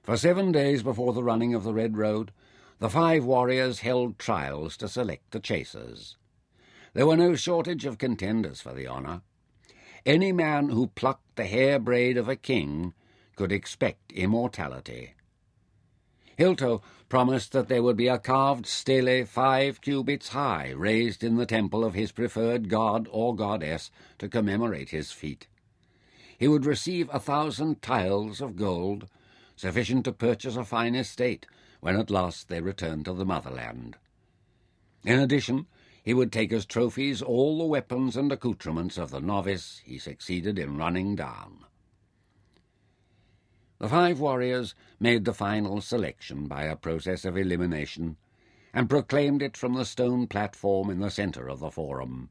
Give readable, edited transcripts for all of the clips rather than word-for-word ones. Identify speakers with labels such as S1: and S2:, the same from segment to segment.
S1: For 7 days before the running of the Red Road, the 5 warriors held trials to select the chasers. There were no shortage of contenders for the honour. Any man who plucked the hair braid of a king could expect immortality. Hilto promised that there would be a carved stele 5 cubits high raised in the temple of his preferred god or goddess to commemorate his feat. He would receive 1,000 tiles of gold, sufficient to purchase a fine estate when at last they returned to the motherland. In addition, he would take as trophies all the weapons and accoutrements of the novice he succeeded in running down. The 5 warriors made the final selection by a process of elimination and proclaimed it from the stone platform in the centre of the forum.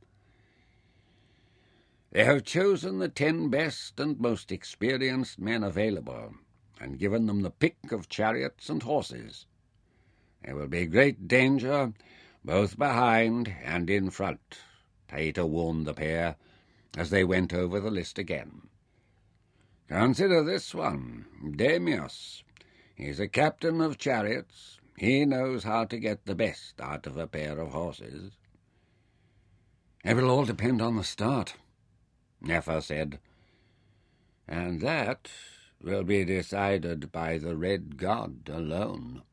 S1: They have chosen the 10 best and most experienced men available and given them the pick of chariots and horses. There will be great danger both behind and in front, Taita warned the pair as they went over the list again. Consider this one, Damius. He's a captain of chariots. He knows how to get the best out of a pair of horses. It will all depend on the start, Nefer said. And that will be decided by the Red God alone.